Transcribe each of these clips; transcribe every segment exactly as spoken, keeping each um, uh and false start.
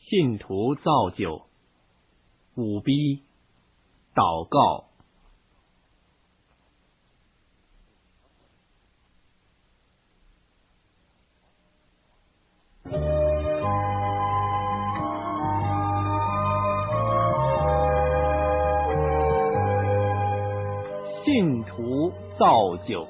信徒造就，五逼，祷告。信徒造就。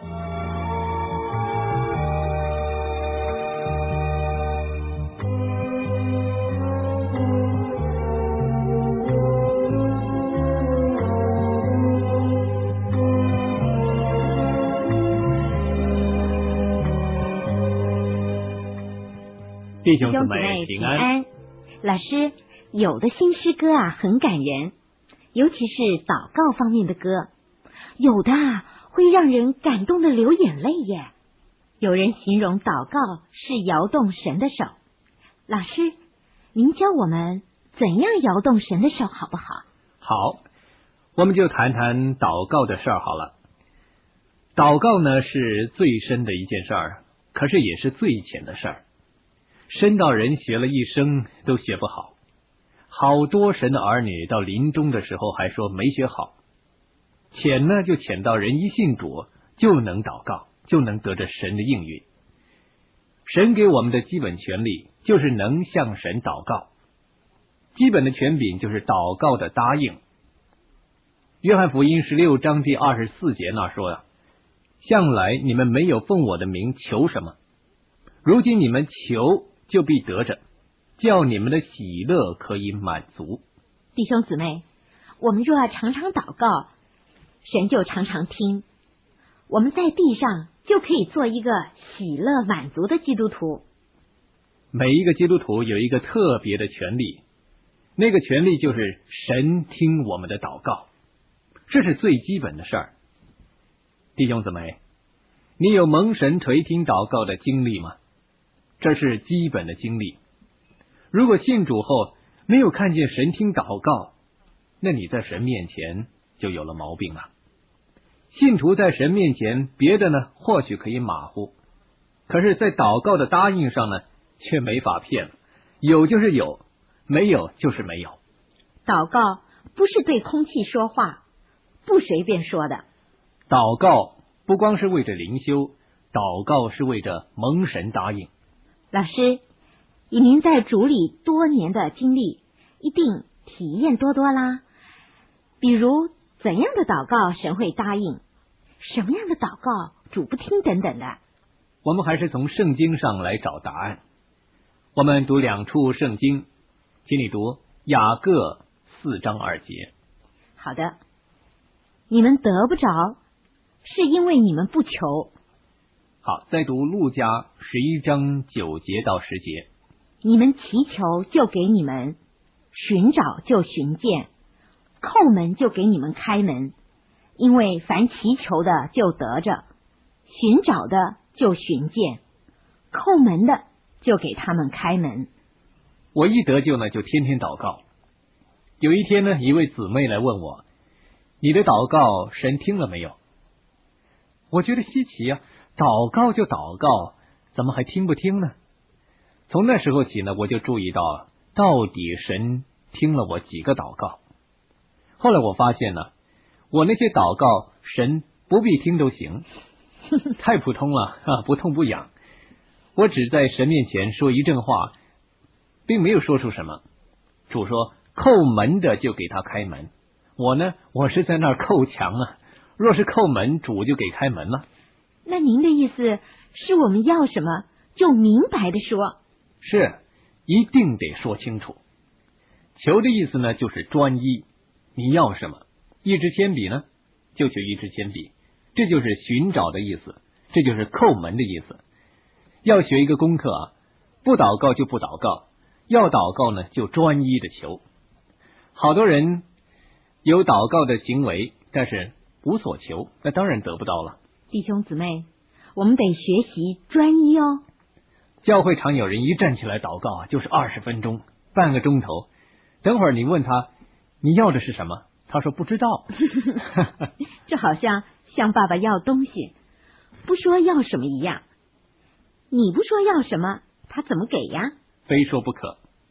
弟兄姊妹平安。 老师，有的新诗歌啊很感人，尤其是祷告方面的歌，有的啊会让人感动的流眼泪耶。有人形容祷告是摇动神的手。老师，您教我们怎样摇动神的手好不好？ 好，我们就谈谈祷告的事儿好了。祷告呢是最深的一件事儿，可是也是最浅的事儿。深到人学了一生都学不好，好多神的儿女到临终的时候还说没学好。浅呢就浅到人一信主就能祷告，就能得着神的应允。神给我们的基本权利就是能向神祷告，基本的权柄就是祷告的答应。约翰福音十六章第二十四节那说呀，向来你们没有奉我的名求什么，如今你们求就必得着，叫你们的喜乐可以满足。 弟兄姊妹，我们若要常常祷告，神就常常听，我们在地上就可以做一个喜乐满足的基督徒。 每一个基督徒有一个特别的权利，那个权利就是神听我们的祷告，这是最基本的事儿。弟兄姊妹，你有蒙神垂听祷告的经历吗？这是基本的经历。如果信主后没有看见神听祷告，那你在神面前就有了毛病了。信徒在神面前，别的呢或许可以马虎，可是在祷告的答应上呢却没法骗了，有就是有，没有就是没有。 祷告不是对空气说话，不随便说的。 祷告不光是为着灵修，祷告是为着蒙神答应。 老师，以您在主里多年的经历，一定体验多多啦。比如怎样的祷告神会答应，什么样的祷告主不听等等的。 我们还是从圣经上来找答案。我们读两处圣经，请你读雅各四章二节。 好的。你们得不着，是因为你们不求。 好，再读路加十一章九节到十节。 你们祈求就给你们，寻找就寻见，叩门就给你们开门。因为凡祈求的就得着，寻找的就寻见，叩门的就给他们开门。 我一得救呢就天天祷告。有一天呢，一位姊妹来问我，你的祷告神听了没有？我觉得稀奇啊，祷告就祷告，怎么还听不听呢？从那时候起呢，我就注意到到底神听了我几个祷告。后来我发现呢，我那些祷告神不必听都行，太普通了，不痛不痒。我只在神面前说一阵话，并没有说出什么。主说叩门的就给他开门，我呢，我是在那儿叩墙啊。若是叩门，主就给开门了。 那您的意思是我们要什么就明白的说？ 是，一定得说清楚。求的意思呢就是专一，你要什么？一支铅笔呢就求一支铅笔，这就是寻找的意思，这就是叩门的意思。要学一个功课啊，不祷告就不祷告，要祷告呢就专一的求。好多人有祷告的行为，但是无所求，那当然得不到了。 弟兄姊妹，我们得学习专一哦。 教会常有人一站起来祷告啊，就是二十分钟，半个钟头。等会儿你问他你要的是什么，他说不知道。 就好像向爸爸要东西，不说要什么一样。你不说要什么，他怎么给呀？ 非说不可。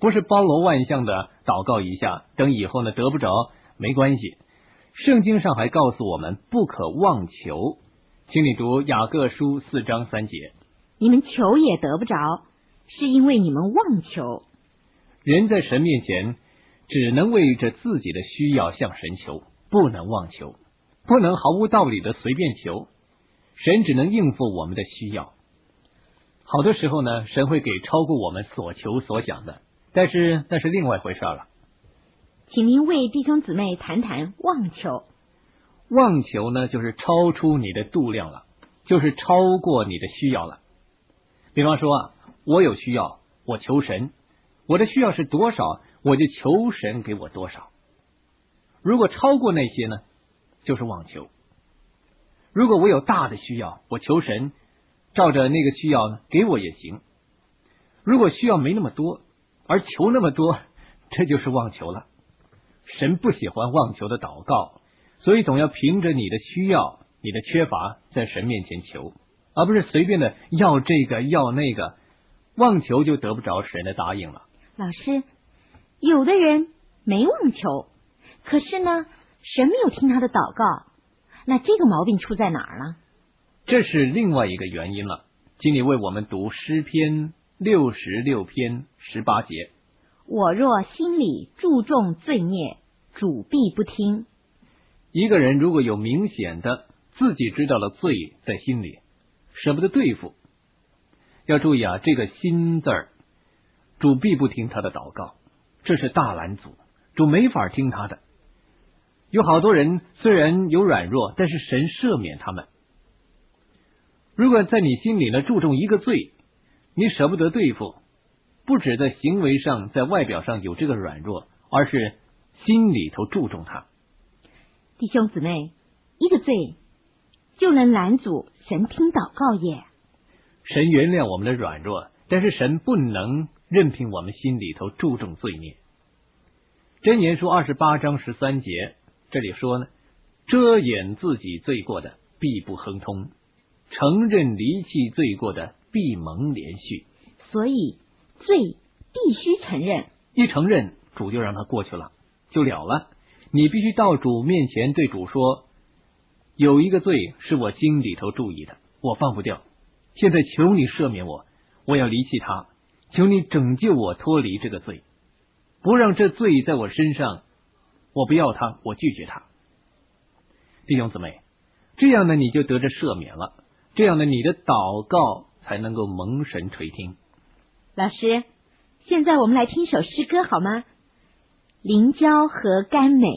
不是包罗万象的祷告一下，等以后呢得不着没关系。圣经上还告诉我们不可妄求，请你读雅各书四章三节。 你们求也得不着，是因为你们妄求。 人在神面前只能为着自己的需要向神求，不能妄求，不能毫无道理的随便求。神只能应付我们的需要。好多时候呢，神会给超过我们所求所想的，但是那是另外一回事了。 请您为弟兄姊妹谈谈妄求。 妄求呢，就是超出你的度量了，就是超过你的需要了。比方说啊，我有需要，我求神，我的需要是多少，我就求神给我多少。如果超过那些呢，就是妄求。如果我有大的需要，我求神照着那个需要呢给我也行。如果需要没那么多，而求那么多，这就是妄求了。神不喜欢妄求的祷告，所以总要凭着你的需要，你的缺乏，在神面前求，而不是随便的要这个要那个，妄求就得不着神的答应了。 老师，有的人没妄求，可是呢，神没有听他的祷告，那这个毛病出在哪儿呢？ 这是另外一个原因了。请你为我们读诗篇六十六篇十八节。 我若心里注重罪孽，主必不听。 一个人如果有明显的自己知道了罪在心里，舍不得对付，要注意啊，这个心字儿，主必不听他的祷告，这是大拦阻，主没法听他的。有好多人虽然有软弱，但是神赦免他们。如果在你心里呢注重一个罪，你舍不得对付，不止在行为上在外表上有这个软弱，而是心里头注重它。 弟兄姊妹，一个罪就能拦阻神听祷告耶。 神原谅我们的软弱，但是神不能任凭我们心里头注重罪孽。箴言书二十八章十三节这里说呢，遮掩自己罪过的必不亨通，承认离弃罪过的必蒙连续。 所以罪必须承认， 一承认主就让他过去了，就了了。你必须到主面前对主说，有一个罪是我心里头注意的，我放不掉，现在求你赦免我，我要离弃他，求你拯救我脱离这个罪，不让这罪在我身上，我不要他，我拒绝他。弟兄姊妹，这样呢你就得着赦免了，这样呢你的祷告才能够蒙神垂听。 老师，现在我们来听首诗歌好吗？灵交和甘美。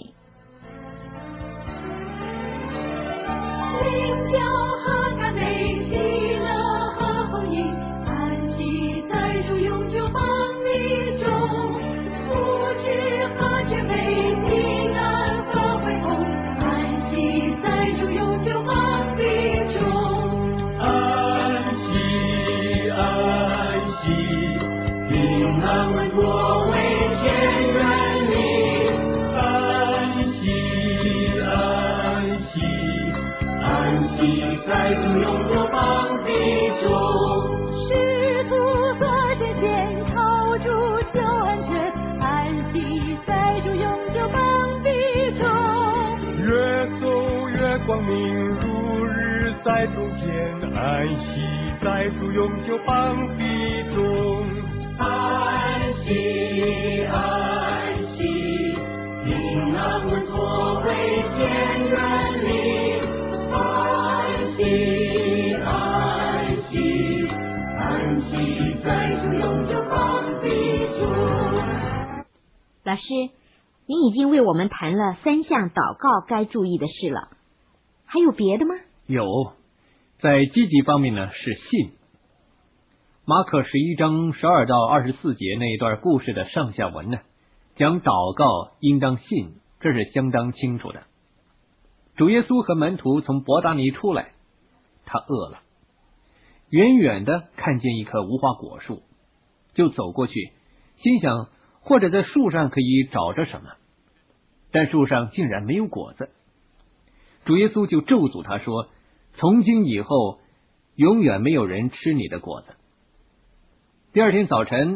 灵交和甘美，喜乐和红颜，安息在主永久邦里中，福祉和全美，平安和恢宏，安息在主永久邦里中。 安息安息，平安稳妥为天然理。安息安息，安息在主永久邦里中。 使徒和先贤靠主求安全，安息在主永久邦里中。 越走越光明，如日在中天，安息在主永久邦里中。安息安息，平安稳妥为天然理。安息安息，安息在主永久邦里中。 老师，您已经为我们谈了三项祷告该注意的事了，还有别的吗？ 有，在积极方面呢是信。马可十一章十二到二十四节那一段故事的上下文呢，讲祷告应当信，这是相当清楚的。主耶稣和门徒从伯大尼出来，他饿了，远远的看见一棵无花果树，就走过去，心想或者在树上可以找着什么，但树上竟然没有果子。主耶稣就咒诅他说，从今以后永远没有人吃你的果子。第二天早晨，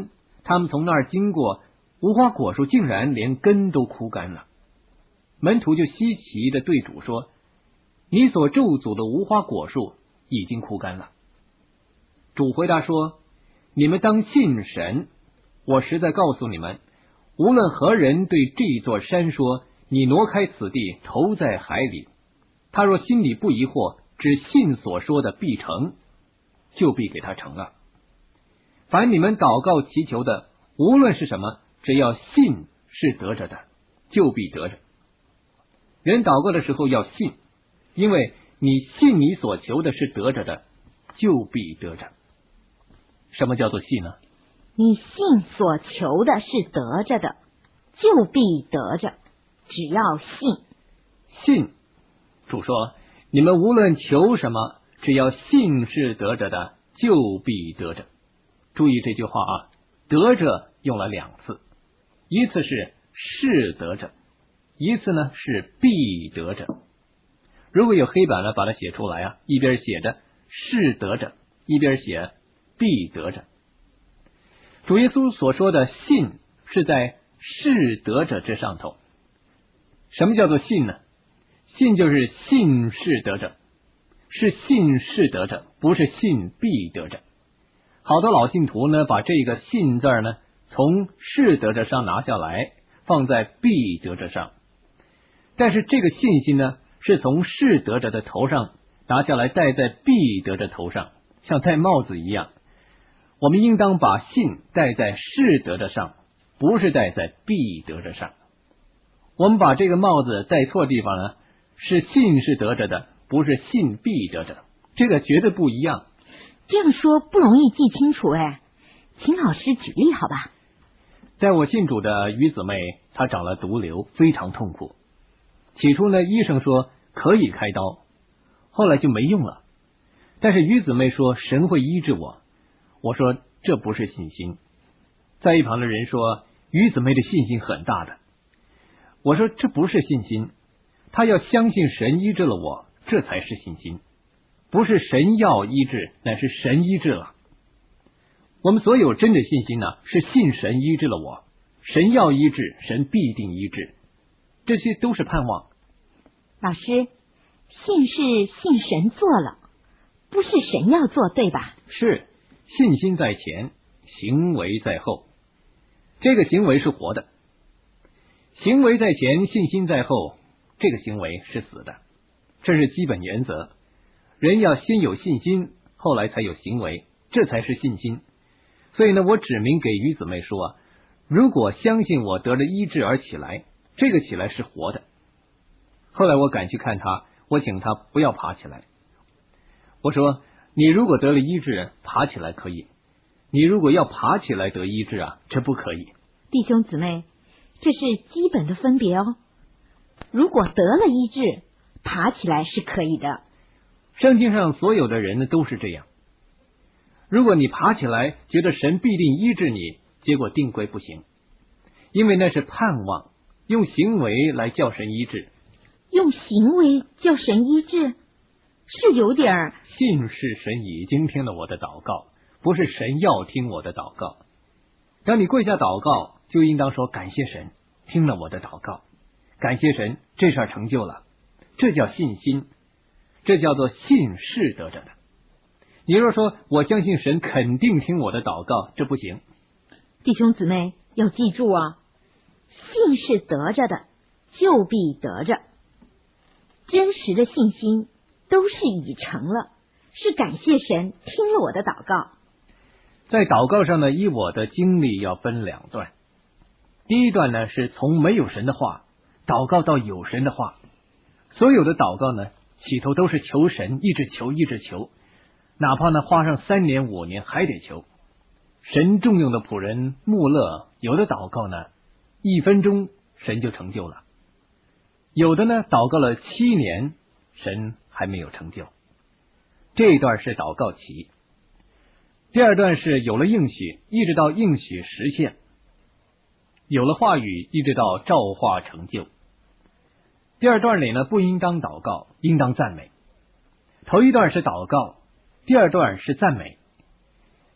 他们从那儿经过，无花果树竟然连根都枯干了。门徒就稀奇的对主说：你所咒诅的无花果树已经枯干了。主回答说：你们当信神，我实在告诉你们，无论何人对这座山说，你挪开此地，投在海里，他若心里不疑惑，只信所说的必成，就必给他成了。凡你们祷告祈求的，无论是什么，只要信是得着的，就必得着。人祷告的时候要信，因为你信你所求的是得着的，就必得着。什么叫做信呢？ 你信所求的是得着的，就必得着。只要信。 信，主说，你们无论求什么，只要信是得着的，就必得着。注意这句话啊，得着用了两次，一次是是得着，一次呢是必得着。如果有黑板呢，把它写出来啊，一边写着是得着，一边写必得着。主耶稣所说的信是在是得着之上头。什么叫做信呢？信就是信是得着，是信是得着，不是信必得着。好多老信徒呢，把这个信字呢从是得着上拿下来，放在必得着上。但是这个信心呢，是从是得着的头上拿下来，戴在必得着头上，像戴帽子一样。我们应当把信戴在是得着上，不是戴在必得着上。我们把这个帽子戴错地方呢，是信是得着的，不是信必得着，这个绝对不一样。 这样说不容易记清楚哎，请老师举例好吧？ 在我信主的于姊妹，她长了毒瘤，非常痛苦。起初呢，医生说可以开刀，后来就没用了。但是于姊妹说神会医治我，我说这不是信心。在一旁的人说于姊妹的信心很大的，我说这不是信心，她要相信神医治了我，这才是信心。不是神要医治，乃是神医治了。我们所有真的信心呢，是信神医治了我，神要医治，神必定医治，这些都是盼望。 老师，信是信神做了，不是神要做，对吧？ 是，信心在前，行为在后。这个行为是活的，行为在前，信心在后，这个行为是死的，这是基本原则。人要先有信心，后来才有行为，这才是信心。所以呢，我指明给于姊妹说啊，如果相信我得了医治而起来，这个起来是活的。后来我赶去看他，我请他不要爬起来。我说，你如果得了医治，爬起来可以；你如果要爬起来得医治啊，这不可以。 弟兄姊妹，这是基本的分别哦。如果得了医治，爬起来是可以的。 圣经上所有的人呢都是这样。如果你爬起来觉得神必定医治你，结果定规不行，因为那是盼望，用行为来叫神医治。 用行为叫神医治，是有点儿。 信是神已经听了我的祷告，不是神要听我的祷告。当你跪下祷告，就应当说感谢神听了我的祷告，感谢神这事儿成就了，这叫信心，这叫做信是得着的。你若说我相信神肯定听我的祷告，这不行。 弟兄姊妹要记住啊，信是得着的，就必得着。真实的信心都是已成了，是感谢神听了我的祷告。 在祷告上呢，以我的经历要分两段。第一段呢，是从没有神的话祷告到有神的话。所有的祷告呢，起头都是求神，一直求一直求，哪怕呢花上三年五年还得求。神重用的仆人穆勒，有的祷告呢一分钟神就成就了，有的呢祷告了七年神还没有成就。这一段是祷告期。第二段是有了应许，一直到应许实现，有了话语，一直到照化成就。第二段里呢，不应当祷告，应当赞美。头一段是祷告，第二段是赞美。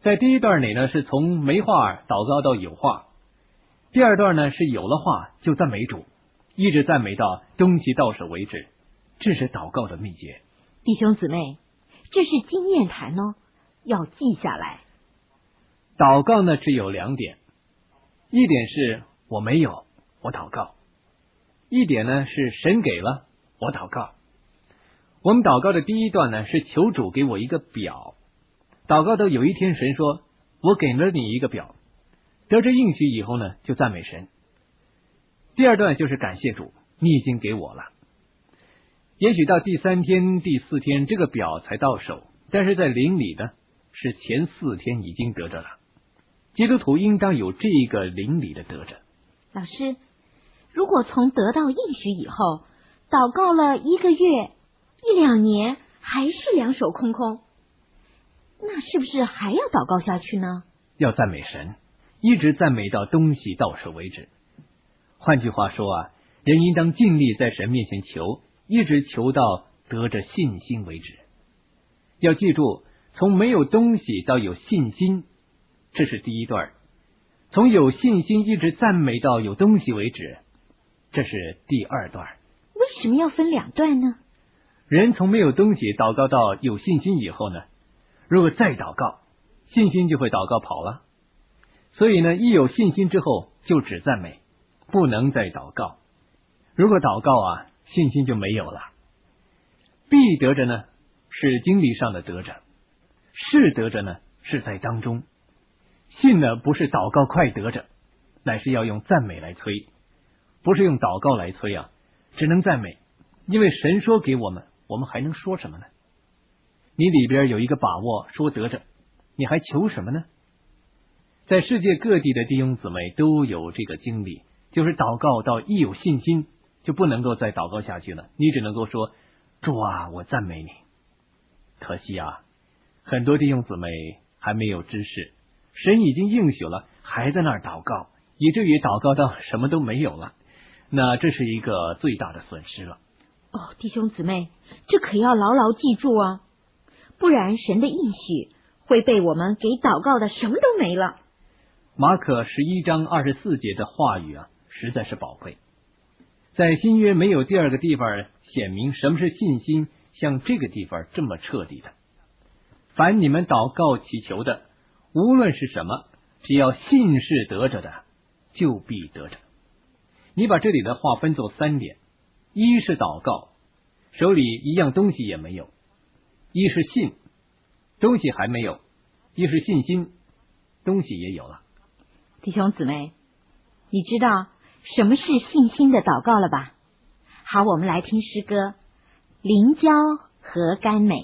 在第一段里呢，是从没话祷告到有话，第二段呢是有了话就赞美主，一直赞美到东西到手为止，这是祷告的秘诀。 弟兄姊妹，这是经验谈哦，要记下来。 祷告呢只有两点，一点是我没有，我祷告；一点呢是神给了，我祷告。我们祷告的第一段呢是求主给我一个表，祷告到有一天神说我给了你一个表，得着应许以后呢就赞美神。第二段就是感谢主，你已经给我了。也许到第三天第四天这个表才到手，但是在灵里呢是前四天已经得着了。基督徒应当有这个灵里的得着。 老师，如果从得到应许以后祷告了一个月一两年还是两手空空，那是不是还要祷告下去呢？ 要赞美神，一直赞美到东西到手为止。换句话说啊，人应当尽力在神面前求，一直求到得着信心为止。要记住，从没有东西到有信心，这是第一段；从有信心一直赞美到有东西为止，这是第二段。 为什么要分两段呢？ 人从没有东西祷告到有信心以后呢，如果再祷告，信心就会祷告跑了。所以呢，一有信心之后就只赞美，不能再祷告。如果祷告啊，信心就没有了。必得着呢是经历上的得着，是得着呢是在当中。信呢不是祷告快得着，乃是要用赞美来催，不是用祷告来催啊，只能赞美。因为神说给我们，我们还能说什么呢？你里边有一个把握说得着，你还求什么呢？在世界各地的弟兄姊妹都有这个经历，就是祷告到一有信心就不能够再祷告下去了，你只能够说主啊，我赞美你。可惜啊，很多弟兄姊妹还没有知识，神已经应许了，还在那儿祷告，以至于祷告到什么都没有了，那这是一个最大的损失了。 哦，弟兄姊妹，这可要牢牢记住啊，不然神的应许会被我们给祷告的什么都没了。 马可十一章二十四节的话语啊，实在是宝贵。在新约没有第二个地方显明什么是信心，像这个地方这么彻底的。凡你们祷告祈求的，无论是什么，只要信是得着的，就必得着。你把这里的话分作三点：一是祷告，手里一样东西也没有；一是信，东西还没有；一是信心，东西也有了。 弟兄姊妹，你知道什么是信心的祷告了吧？好，我们来听诗歌《灵交和甘美》。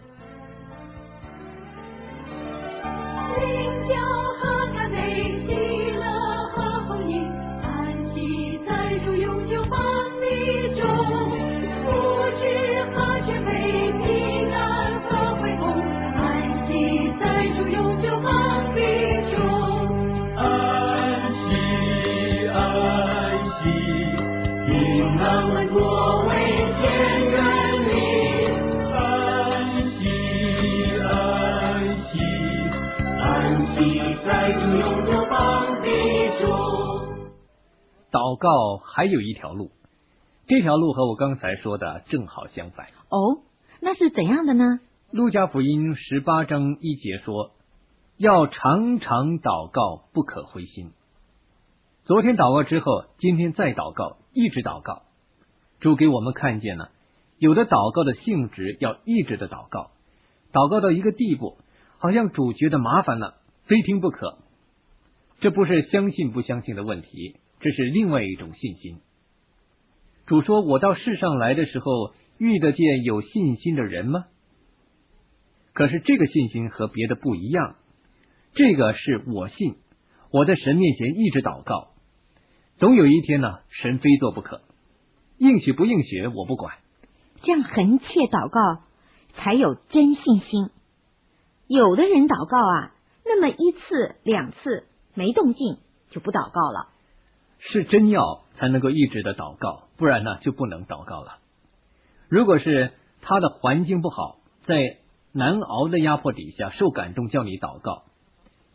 灵交和甘美，喜乐和丰盈，安息在主永久邦里中，福祉和全美，平安和恢宏，安息在主永久邦里中。 安息，安息，平安稳妥为天人民。安息，安息，安息在主永久邦里中。 祷告还有一条路，这条路和我刚才说的正好相反。 哦，那是怎样的呢？ 路加福音十八章一节说，要常常祷告，不可灰心。昨天祷告之后，今天再祷告，一直祷告。主给我们看见了，有的祷告的性质要一直的祷告，祷告到一个地步，好像主觉得麻烦了，非听不可。这不是相信不相信的问题，这是另外一种信心。主说，我到世上来的时候，遇得见有信心的人吗？可是这个信心和别的不一样，这个是我信，我在神面前一直祷告，总有一天呢，神非做不可，应许不应许我不管。 这样恒切祷告才有真信心。有的人祷告啊，那么一次两次没动静就不祷告了。 是真要才能够一直的祷告，不然呢就不能祷告了。如果是他的环境不好，在难熬的压迫底下受感动叫你祷告，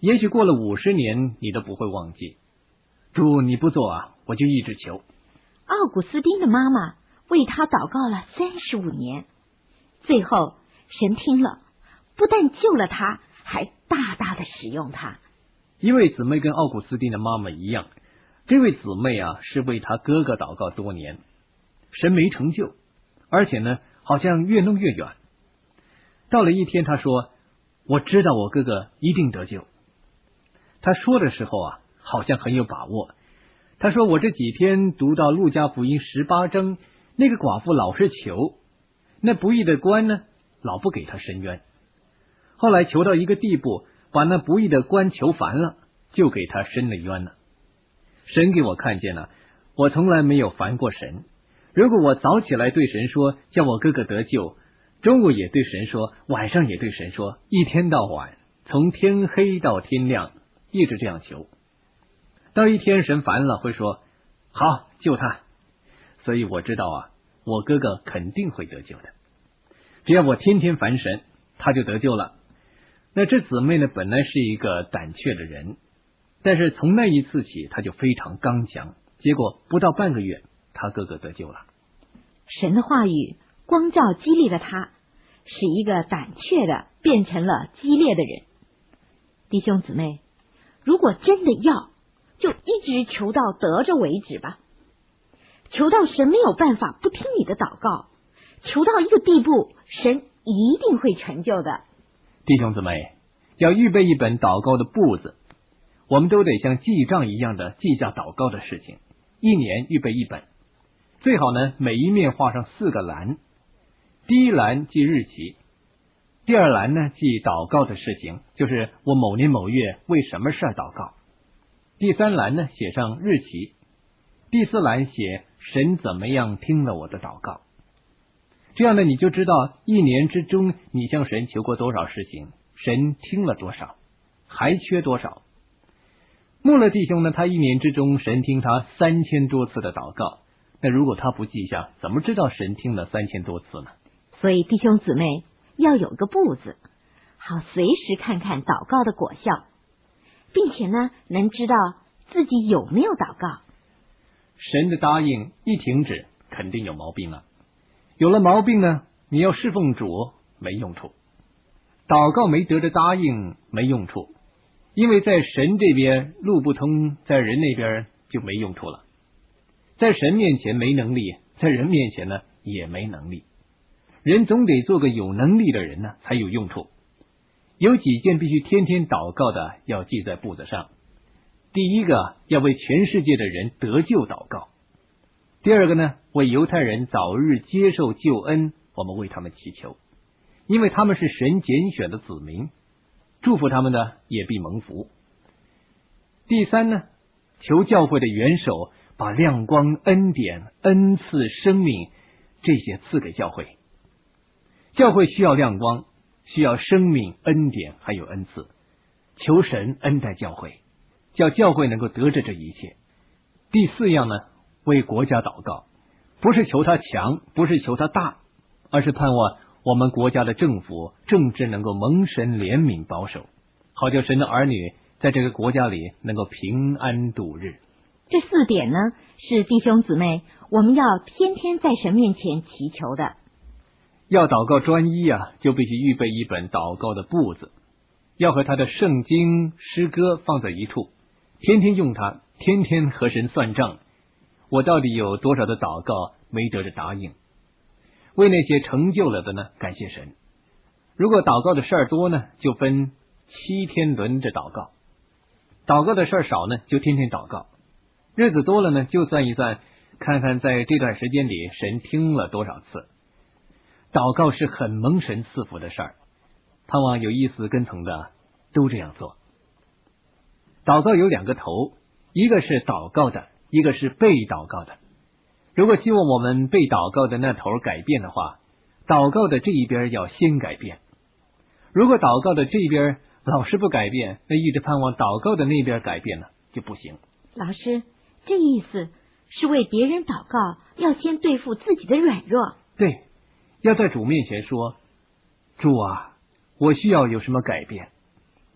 也许过了五十年，你都不会忘记。主，你不做啊，我就一直求。 奥古斯丁的妈妈为他祷告了三十五年，最后神听了，不但救了他，还大大的使用他。 一位姊妹跟奥古斯丁的妈妈一样，这位姊妹啊是为他哥哥祷告多年，神没成就，而且呢好像越弄越远。到了一天，他说：我知道我哥哥一定得救。他说的时候啊好像很有把握。他说：我这几天读到路加福音十八章，那个寡妇老是求，那不义的官呢老不给他伸冤，后来求到一个地步，把那不义的官求烦了，就给他伸了冤了。神给我看见了，我从来没有烦过神。如果我早起来对神说叫我哥哥得救，中午也对神说，晚上也对神说，一天到晚，从天黑到天亮，一直这样求。到一天神烦了，会说好，救他。所以我知道啊，我哥哥肯定会得救的。只要我天天烦神，他就得救了。那这姊妹呢，本来是一个胆怯的人，但是从那一次起，他就非常刚强。结果不到半个月，他哥哥得救了。 神的话语光照激励了他，使一个胆怯的变成了激烈的人。弟兄姊妹，如果真的要，就一直求到得着为止吧。求到神没有办法不听你的祷告，求到一个地步，神一定会成就的。 弟兄姊妹，要预备一本祷告的簿子，我们都得像记账一样的记下祷告的事情，一年预备一本。最好呢，每一面画上四个栏，第一栏记日期，第二栏呢记祷告的事情，就是我某年某月为什么事祷告。第三栏呢写上日期，第四栏写神怎么样听了我的祷告。这样呢，你就知道一年之中你向神求过多少事情，神听了多少，还缺多少。穆勒弟兄呢，他一年之中神听他三千多次的祷告，那如果他不记下，怎么知道神听了三千多次呢？ 所以弟兄姊妹要有个簿子，好随时看看祷告的果效，并且呢能知道自己有没有祷告。 神的答应一停止，肯定有毛病了。有了毛病呢，你要侍奉主没用处，祷告没得着答应没用处，因为在神这边路不通，在人那边就没用处了。在神面前没能力，在人面前呢也没能力。人总得做个有能力的人呢，才有用处。有几件必须天天祷告的，要记在簿子上。第一个，要为全世界的人得救祷告。第二个呢，为犹太人早日接受救恩，我们为他们祈求，因为他们是神拣选的子民，祝福他们的也必蒙福。第三呢，求教会的元首把亮光、恩典、恩赐、生命这些赐给教会。教会需要亮光，需要生命、恩典还有恩赐，求神恩待教会，叫教会能够得着这一切。第四样呢，为国家祷告，不是求他强，不是求他大，而是盼望我们国家的政府政治能够蒙神怜悯保守，好叫神的儿女在这个国家里能够平安度日。 这四点呢，是弟兄姊妹我们要天天在神面前祈求的。 要祷告专一啊，就必须预备一本祷告的簿子，要和他的圣经诗歌放在一处，天天用它，天天和神算账，我到底有多少的祷告没得着答应。为那些成就了的呢，感谢神。如果祷告的事儿多呢，就分七天轮着祷告，祷告的事儿少呢，就天天祷告。日子多了呢，就算一算，看看在这段时间里神听了多少次。祷告是很蒙神赐福的事儿，盼望有意思跟从的都这样做。祷告有两个头，一个是祷告的，一个是被祷告的。如果希望我们被祷告的那头改变的话，祷告的这一边要先改变。如果祷告的这一边老是不改变，那一直盼望祷告的那边改变呢，就不行。 老师，这意思是为别人祷告，要先对付自己的软弱。 对，要在主面前说，主啊，我需要有什么改变，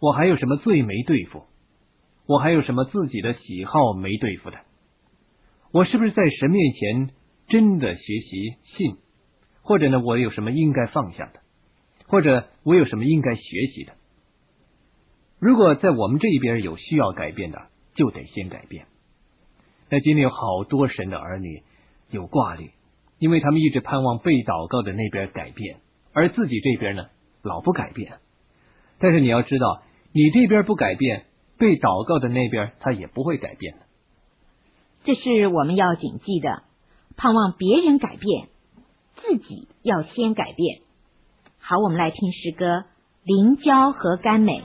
我还有什么罪没对付？我还有什么自己的喜好没对付的？我是不是在神面前真的学习信？或者呢，我有什么应该放下的？或者我有什么应该学习的？如果在我们这一边有需要改变的，就得先改变。那今天有好多神的儿女有挂虑，因为他们一直盼望被祷告的那边改变，而自己这边呢老不改变。但是你要知道，你这边不改变，被祷告的那边他也不会改变的。 这是我们要谨记的，盼望别人改变，自己要先改变。好，我们来听诗歌《灵交和甘美》。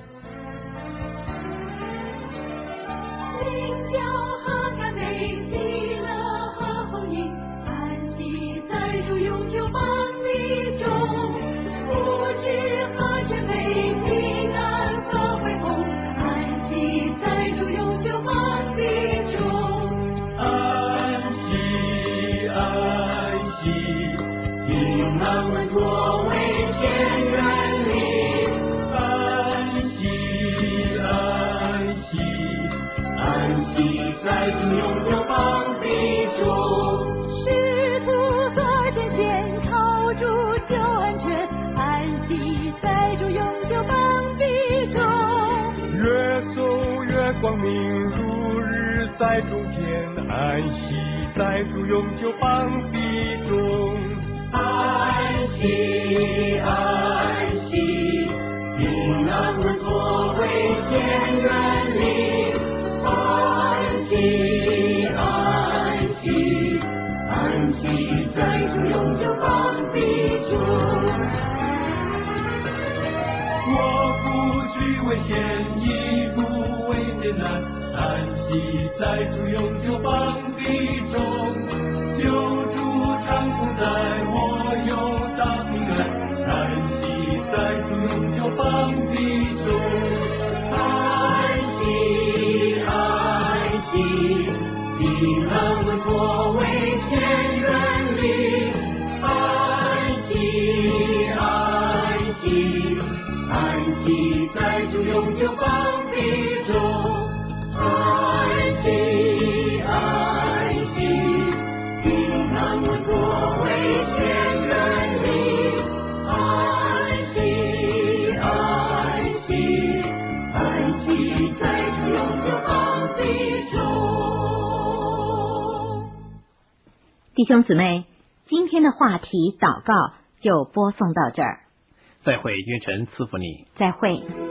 灵交和甘美，喜乐和红影，安息在主永久邦里中，福祉和甜美，平安和恢宏，安息在主永久邦里中。 安息安息，平安稳妥为天远离。安息安息，安息在主永久邦里中。 使徒所见前靠主就安全，安息在主永久邦里中。 越走越光明，如日在中天，安息在主永久邦里中。安息安息，平安稳妥为天远离。安息安息，安息在主永久邦里中。我不惧危险，亦不畏艰难，安息在主永久邦里中。救主常同在，我有大平安，安息在主永久邦里中。安息安息，平安稳妥为天远离。安息安息，安息在主永久邦里中。安息安息，平安稳妥为天远离。安息安息，安息在主永久邦里中。 弟兄姊妹，今天的话题祷告就播送到这儿， 再会，愿神赐福你。 再会。